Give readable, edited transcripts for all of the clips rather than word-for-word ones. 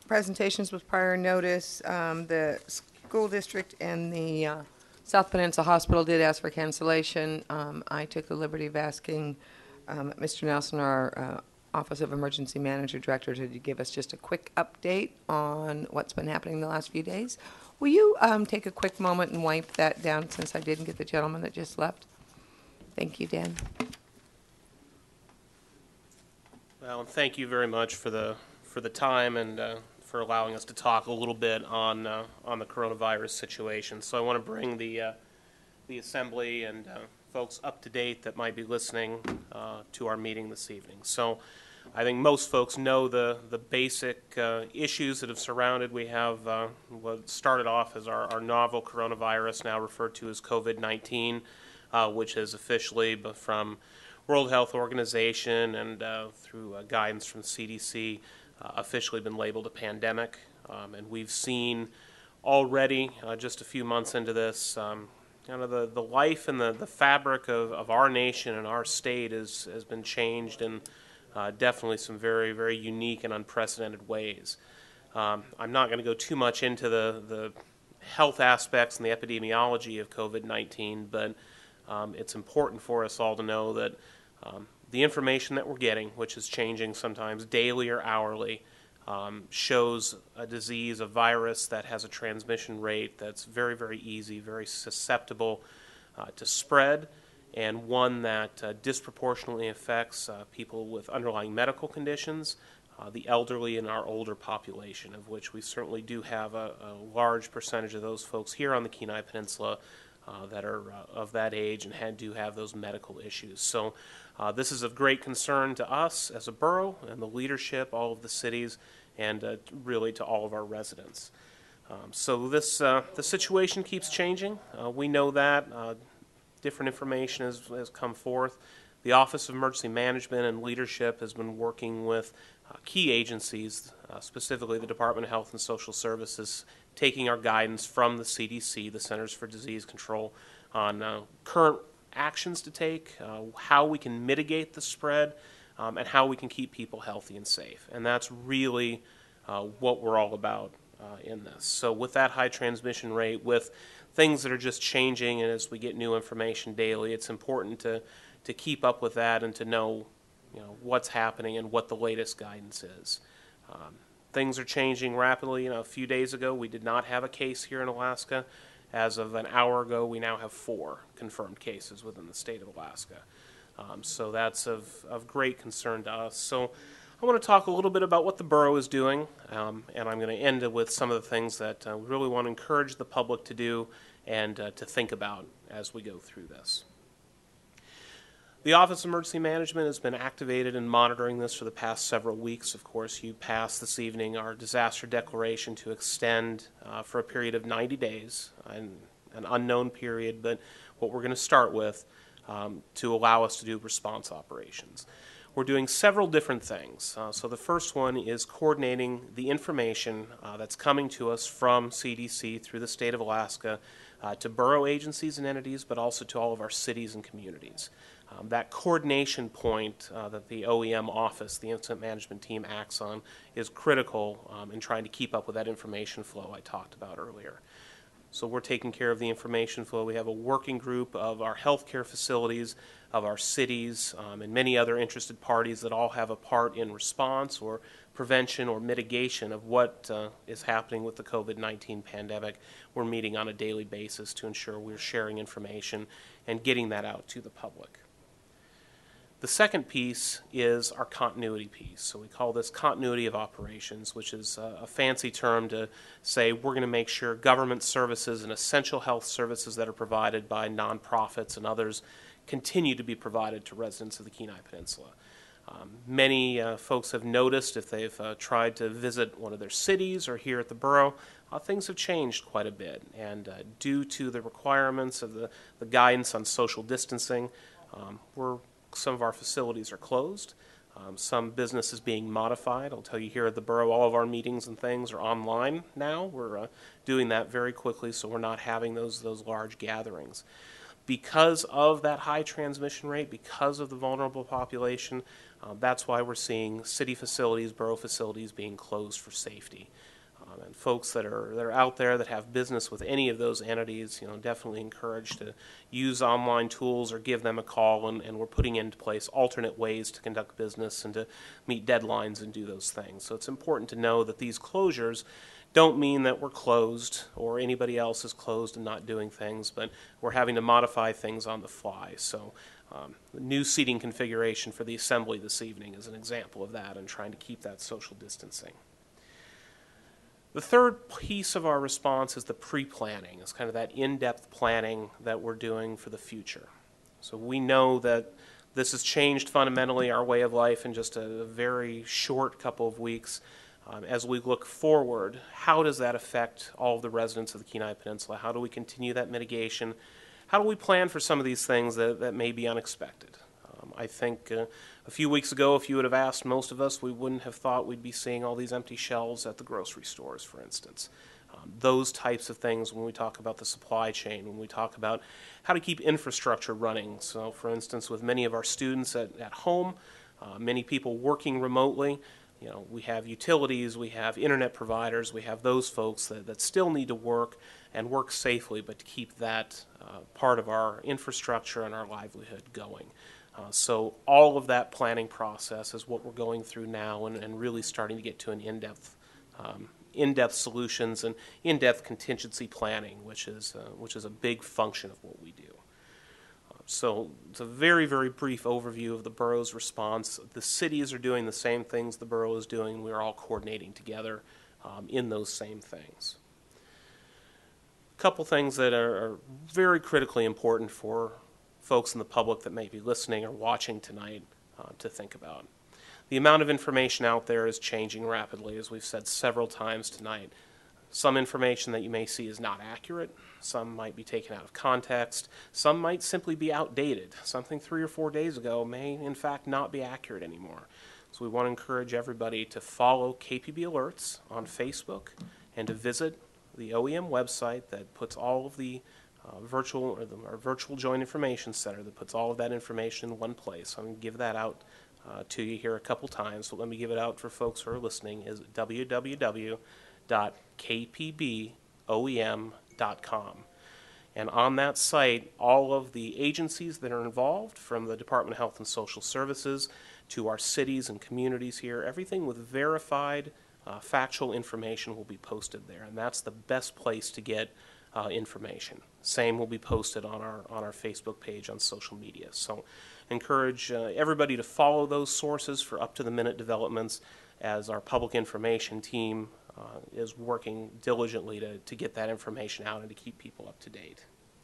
presentations with prior notice. The school district and the South Peninsula Hospital did ask for cancellation. I took the liberty of asking Mr. Nelson, our Office of Emergency Manager Director, to give us just a quick update on what's been happening the last few days. Will you take a quick moment and wipe that down since I didn't get the gentleman that just left? Thank you, Dan. Well, thank you very much for the time and for allowing us to talk a little bit on the coronavirus situation. So I want to bring the assembly and folks up to date that might be listening to our meeting this evening. So I think most folks know the basic issues that have surrounded. We have what started off as our novel coronavirus, now referred to as COVID-19, which has officially, from World Health Organization and through guidance from CDC, officially been labeled a pandemic. And we've seen already, just a few months into this, kind of the life and the fabric of our nation and our state has been changed in definitely some very, very unique and unprecedented ways. I'm not going to go too much into the health aspects and the epidemiology of COVID-19, but it's important for us all to know that the information that we're getting, which is changing sometimes daily or hourly, shows a disease, a virus that has a transmission rate that's very, very easy, very susceptible to spread, and one that disproportionately affects people with underlying medical conditions, the elderly and our older population, of which we certainly do have a large percentage of those folks here on the Kenai Peninsula that are of that age and do have those medical issues. So this is of great concern to us as a borough and the leadership, all of the cities, and really to all of our residents. So the situation keeps changing. We know that. Different information has come forth. The Office of Emergency Management and Leadership has been working with key agencies, specifically the Department of Health and Social Services, taking our guidance from the CDC, the Centers for Disease Control, on current actions to take, how we can mitigate the spread, and how we can keep people healthy and safe. And that's really what we're all about in this. So with that high transmission rate, with things that are just changing, and as we get new information daily, it's important to keep up with that and to know, what's happening and what the latest guidance is. Things are changing rapidly. A few days ago, we did not have a case here in Alaska. As of an hour ago, we now have 4 confirmed cases within the state of Alaska. So that's of great concern to us. So I want to talk a little bit about what the borough is doing, and I'm going to end it with some of the things that we really want to encourage the public to do and to think about as we go through this. The Office of Emergency Management has been activated and monitoring this for the past several weeks. Of course, you passed this evening our disaster declaration to extend for a period of 90 days, an unknown period, but what we're going to start with to allow us to do response operations. We're doing several different things. So the first one is coordinating the information that's coming to us from CDC through the state of Alaska to borough agencies and entities, but also to all of our cities and communities. That coordination point that the OEM office, the incident management team, acts on is critical in trying to keep up with that information flow I talked about earlier. So we're taking care of the information flow. We have a working group of our healthcare facilities, of our cities, and many other interested parties that all have a part in response or prevention or mitigation of what is happening with the COVID-19 pandemic. We're meeting on a daily basis to ensure we're sharing information and getting that out to the public. The second piece is our continuity piece. So we call this continuity of operations, which is a fancy term to say we're going to make sure government services and essential health services that are provided by nonprofits and others continue to be provided to residents of the Kenai Peninsula. Many folks have noticed, if they've tried to visit one of their cities or here at the borough, things have changed quite a bit. And due to the requirements of the guidance on social distancing, some of our facilities are closed. Some business is being modified. I'll tell you, here at the borough, all of our meetings and things are online now. We're doing that very quickly, so we're not having those large gatherings. Because of that high transmission rate, because of the vulnerable population, That's why we're seeing city facilities, borough facilities being closed for safety. And folks that are out there that have business with any of those entities, definitely encouraged to use online tools or give them a call, and we're putting into place alternate ways to conduct business and to meet deadlines and do those things. So it's important to know that these closures don't mean that we're closed or anybody else is closed and not doing things, but we're having to modify things on the fly. So the new seating configuration for the assembly this evening is an example of that, and trying to keep that social distancing. The third piece of our response is the pre-planning. It's kind of that in-depth planning that we're doing for the future. So we know that this has changed fundamentally our way of life in just a very short couple of weeks. As we look forward, how does that affect all of the residents of the Kenai Peninsula? How do we continue that mitigation? How do we plan for some of these things that may be unexpected? I think a few weeks ago, if you would have asked most of us, we wouldn't have thought we'd be seeing all these empty shelves at the grocery stores, for instance. Those types of things when we talk about the supply chain, when we talk about how to keep infrastructure running. So, for instance, with many of our students at home, many people working remotely, we have utilities, we have internet providers, we have those folks that still need to work and work safely, but to keep that part of our infrastructure and our livelihood going. So all of that planning process is what we're going through now, and really starting to get to an in-depth solutions and in-depth contingency planning, which is a big function of what we do. So it's a very, very brief overview of the borough's response. The cities are doing the same things the borough is doing. We're all coordinating together in those same things. A couple things that are very critically important for folks in the public that may be listening or watching tonight to think about. The amount of information out there is changing rapidly, as we've said several times tonight. Some information that you may see is not accurate. Some might be taken out of context. Some might simply be outdated. Something 3 or 4 days ago may, in fact, not be accurate anymore. So we want to encourage everybody to follow KPB Alerts on Facebook and to visit the OEM website that puts all of the our virtual joint information center that puts all of that information in one place. I'm going to give that out to you here a couple times, so let me give it out for folks who are listening, is www.kpboem.com. And on that site, all of the agencies that are involved, from the Department of Health and Social Services to our cities and communities here, everything with verified factual information will be posted there, and that's the best place to get information. Same will be posted on our Facebook page on social media. So encourage everybody to follow those sources for up-to-the-minute developments as our public information team is working diligently to get that information out and to keep people up to date.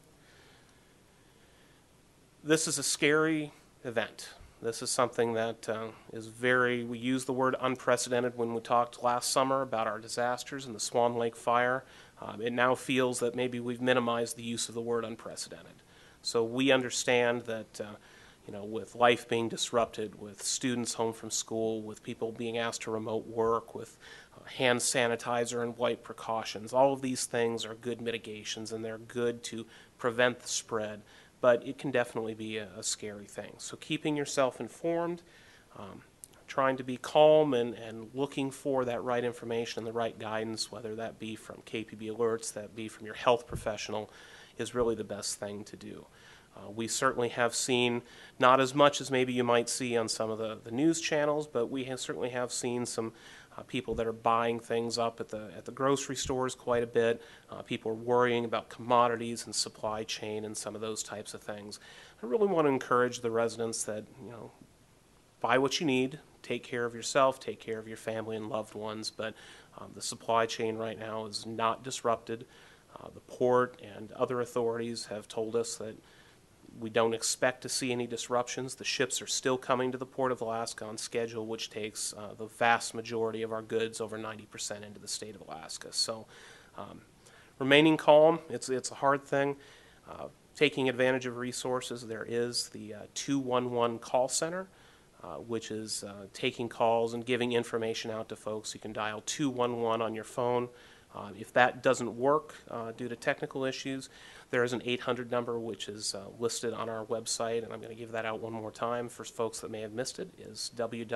This is a scary event. This is something that we used the word unprecedented when we talked last summer about our disasters and the Swan Lake fire. It now feels that maybe we've minimized the use of the word unprecedented. So we understand that, with life being disrupted, with students home from school, with people being asked to remote work, with hand sanitizer and wipe precautions, all of these things are good mitigations, and they're good to prevent the spread. But it can definitely be a scary thing. So keeping yourself informed, trying to be calm and looking for that right information and the right guidance, whether that be from KPB Alerts, that be from your health professional, is really the best thing to do. We certainly have seen, not as much as maybe you might see on some of the news channels, but we certainly have seen some people that are buying things up at the grocery stores quite a bit. People are worrying about commodities and supply chain and some of those types of things. I really want to encourage the residents that, buy what you need, take care of yourself, take care of your family and loved ones, but the supply chain right now is not disrupted. The port and other authorities have told us that we don't expect to see any disruptions. The ships are still coming to the Port of Alaska on schedule, which takes the vast majority of our goods, over 90%, into the state of Alaska. So remaining calm, it's a hard thing. Taking advantage of resources, there is the 211 call center, which is taking calls and giving information out to folks. You can dial 211 on your phone. If that doesn't work due to technical issues, there is an 800 number which is listed on our website, and I'm going to give that out one more time for folks that may have missed it, is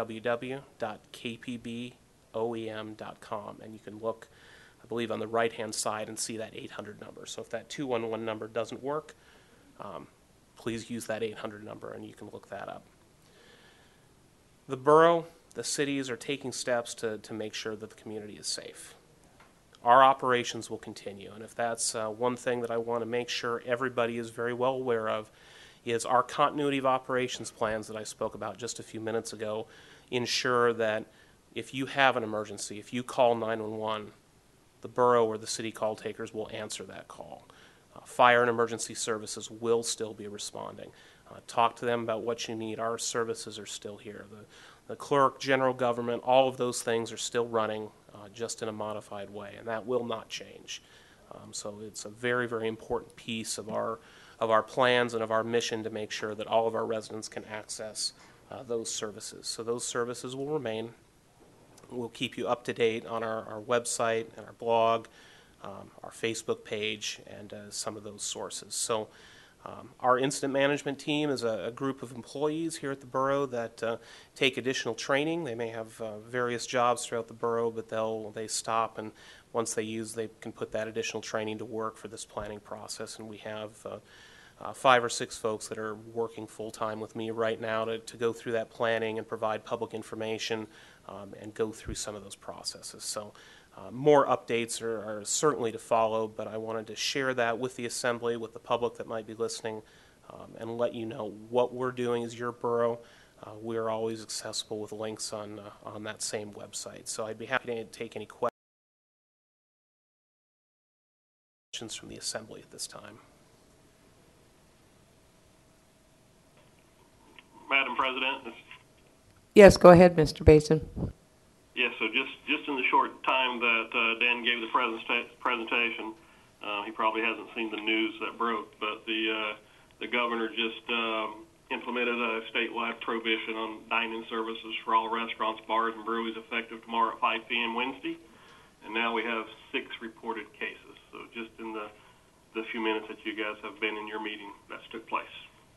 www.kpboem.com, and you can look, I believe, on the right-hand side and see that 800 number. So if that 211 number doesn't work, please use that 800 number and you can look that up. The borough, the cities are taking steps to make sure that the community is safe. Our operations will continue, and if that's one thing that I want to make sure everybody is very well aware of, is our continuity of operations plans that I spoke about just a few minutes ago ensure that if you have an emergency, if you call 911, the borough or the city call takers will answer that call. Fire and emergency services will still be responding. Talk to them about what you need. Our services are still here. The clerk, general government, all of those things are still running, just in a modified way, and that will not change. So it's a very, very important piece of our plans and of our mission to make sure that all of our residents can access those services. So those services will remain. We'll keep you up to date on our website and our blog, our Facebook page, and some of those sources. So our incident management team is a group of employees here at the borough that take additional training. They may have various jobs throughout the borough, but they stop, and once they can put that additional training to work for this planning process. And we have 5 or 6 folks that are working full-time with me right now to go through that planning and provide public information and go through some of those processes. So more updates are certainly to follow, but I wanted to share that with the Assembly, with the public that might be listening, and let you know what we're doing as your borough. We are always accessible with links on that same website. So I'd be happy to take any questions from the Assembly at this time. Madam President. Yes, go ahead, Mr. Basin. Yes, so just in the short time that Dan gave the presentation, he probably hasn't seen the news that broke, but the governor just implemented a statewide prohibition on dine-in services for all restaurants, bars, and breweries effective tomorrow at 5 p.m. Wednesday, and now we have 6 reported cases. So just in the few minutes that you guys have been in your meeting, that's took place.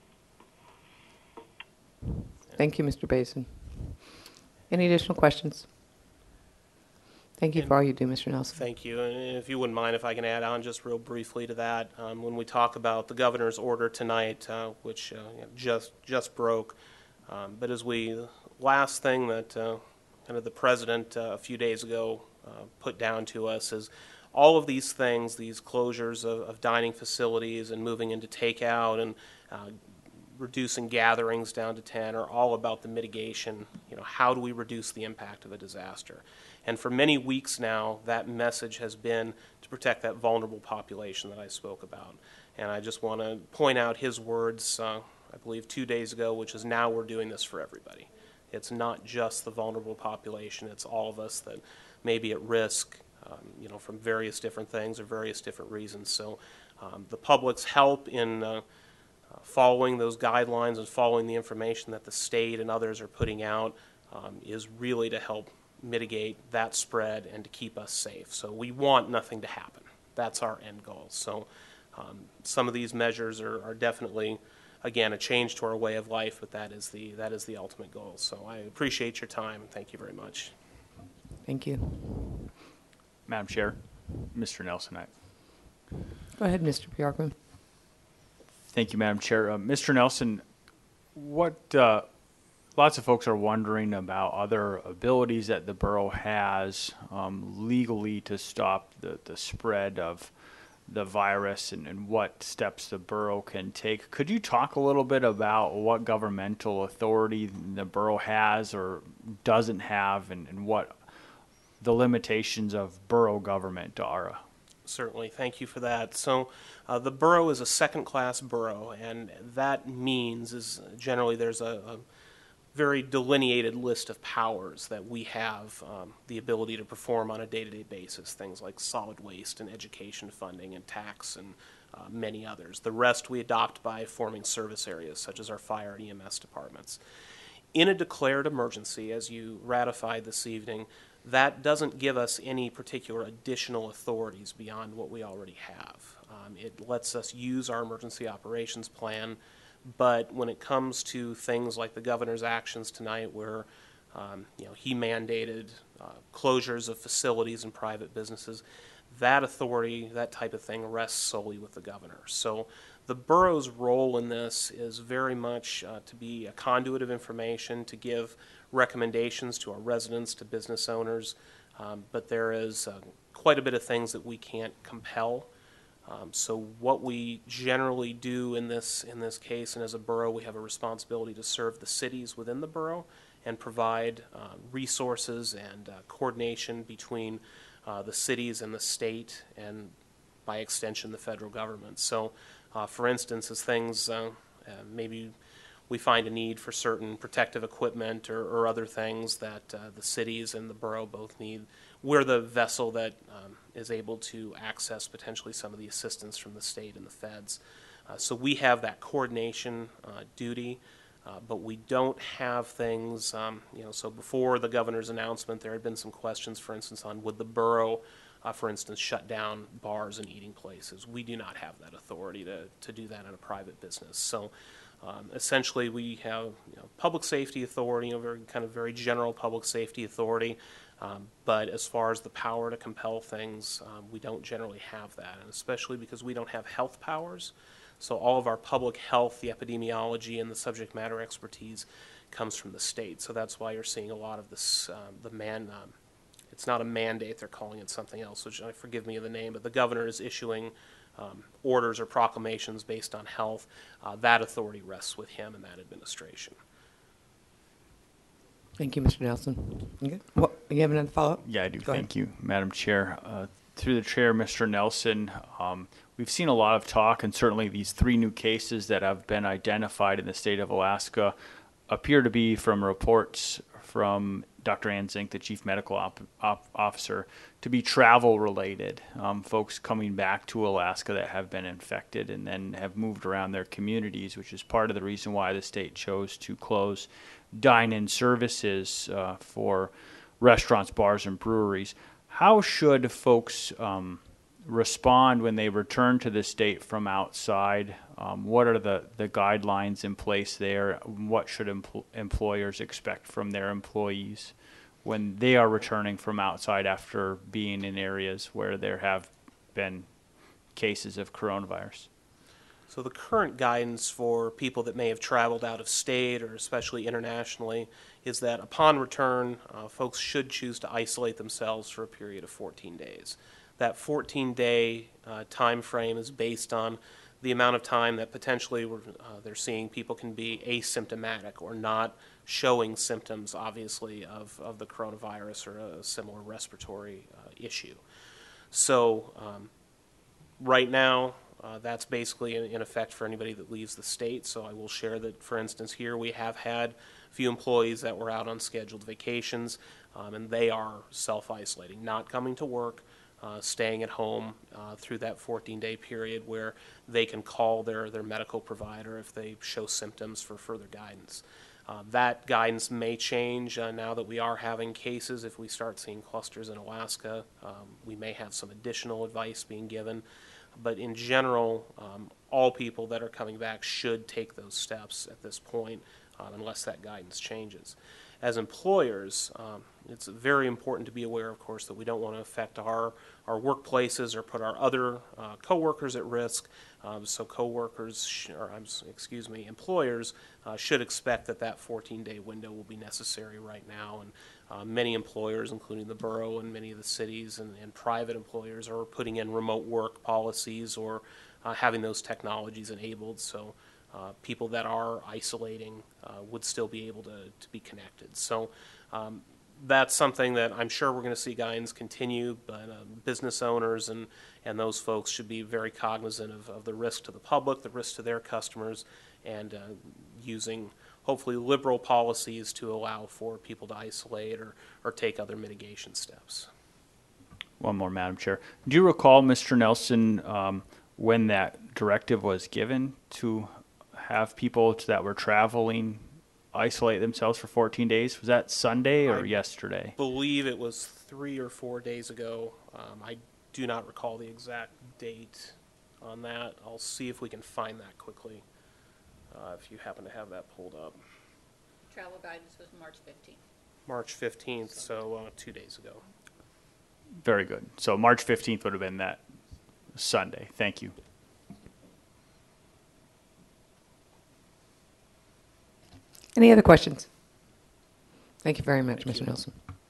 Thank you, Mr. Basin. Any additional questions? Thank you for all you do, Mr. Nelson. Thank you. And if you wouldn't mind if I can add on just real briefly to that, when we talk about the governor's order tonight, which just broke, but last thing that kind of the president a few days ago put down to us is all of these things, these closures of dining facilities and moving into takeout and reducing gatherings down to 10 are all about the mitigation. How do we reduce the impact of a disaster? And for many weeks now, that message has been to protect that vulnerable population that I spoke about. And I just want to point out his words, I believe 2 days ago, which is now we're doing this for everybody. It's not just the vulnerable population, it's all of us that may be at risk, from various different things or various different reasons. So the public's help in following those guidelines and following the information that the state and others are putting out is really to help mitigate that spread and to keep us safe. So we want nothing to happen. That's our end goal. So some of these measures are definitely, again, a change to our way of life, but that is the ultimate goal. So I appreciate your time. Thank you very much. Thank you. Madam Chair, Mr. Nelson. Go ahead, Mr. Bjorkman. Thank you, Madam Chair. Mr. Nelson, lots of folks are wondering about other abilities that the borough has legally to stop the spread of the virus and what steps the borough can take. Could you talk a little bit about what governmental authority the borough has or doesn't have and what the limitations of borough government are? Certainly. Thank you for that. So the borough is a second-class borough, and that means is generally there's a very delineated list of powers that we have the ability to perform on a day-to-day basis, things like solid waste and education funding and tax and many others. The rest we adopt by forming service areas, such as our fire and EMS departments. In a declared emergency, as you ratified this evening, that doesn't give us any particular additional authorities beyond what we already have. It lets us use our emergency operations plan, but when it comes to things like the governor's actions tonight, where he mandated closures of facilities and private businesses, that authority, that type of thing, rests solely with the governor. So the borough's role in this is very much to be a conduit of information, to give recommendations to our residents, to business owners, but there is quite a bit of things that we can't compel. So what we generally do in this case, and as a borough, we have a responsibility to serve the cities within the borough and provide resources and coordination between the cities and the state, and by extension the federal government. So for instance, as things maybe we find a need for certain protective equipment or other things that the cities and the borough both need, we're the vessel that is able to access potentially some of the assistance from the state and the feds. So we have that coordination duty. But we don't have things, so before the governor's announcement, there had been some questions, for instance, on would the borough, for instance, shut down bars and eating places. We do not have that authority to do that in a private business. So essentially we have public safety authority, very general public safety authority, but as far as the power to compel things, we don't generally have that, and especially because we don't have health powers. So all of our public health, the epidemiology, and the subject matter expertise comes from the state. So that's why you're seeing a lot of this, it's not a mandate, they're calling it something else, which forgive me of the name, but the governor is issuing orders or proclamations based on health. That authority rests with him and that administration. Thank you, Mr. Nelson. You good? What, you have another follow-up? Yeah, I do. Go ahead. Thank you, Madam Chair. Through the chair, Mr. Nelson, we've seen a lot of talk, and certainly these 3 new cases that have been identified in the state of Alaska appear to be from reports from Dr. Ann Zink, the Chief Medical Officer, to be travel-related. Folks coming back to Alaska that have been infected and then have moved around their communities, which is part of the reason why the state chose to close dine-in services for restaurants, bars, and breweries. How should folks respond when they return to the state from outside? What are the guidelines in place there? What should employers expect from their employees when they are returning from outside after being in areas where there have been cases of coronavirus? So the current guidance for people that may have traveled out of state or especially internationally is that upon return, folks should choose to isolate themselves for a period of 14 days. That 14-day time frame is based on the amount of time that potentially they're seeing people can be asymptomatic or not showing symptoms, obviously, of the coronavirus or a similar respiratory issue. So right now, that's basically in effect for anybody that leaves the state. So I will share that, for instance, here we have had a few employees that were out on scheduled vacations, and they are self-isolating, not coming to work, staying at home through that 14-day period where they can call their medical provider if they show symptoms for further guidance. That guidance may change now that we are having cases. If we start seeing clusters in Alaska, we may have some additional advice being given. But in general, all people that are coming back should take those steps at this point unless that guidance changes. As employers, it's very important to be aware, of course, that we don't want to affect our workplaces or put our other coworkers at risk. So employers should expect that 14-day window will be necessary right now. And many employers, including the borough and many of the cities and private employers, are putting in remote work policies or having those technologies enabled. So people that are isolating would still be able to be connected. So that's something that I'm sure we're going to see guidance continue, but business owners and those folks should be very cognizant of the risk to the public, the risk to their customers, and using hopefully liberal policies to allow for people to isolate or take other mitigation steps. One more, Madam Chair. Do you recall, Mr. Nelson, when that directive was given to have people that were traveling isolate themselves for 14 days? Was that Sunday or I yesterday? Believe it was 3 or 4 days ago. I do not recall the exact date on that. I'll see if we can find that quickly, if you happen to have that pulled up. Travel guidance was March 15th. March 15th, so 2 days ago. Very good. So March 15th would have been that Sunday. Thank you. Any other questions? Thank you very much, Mr. Nelson.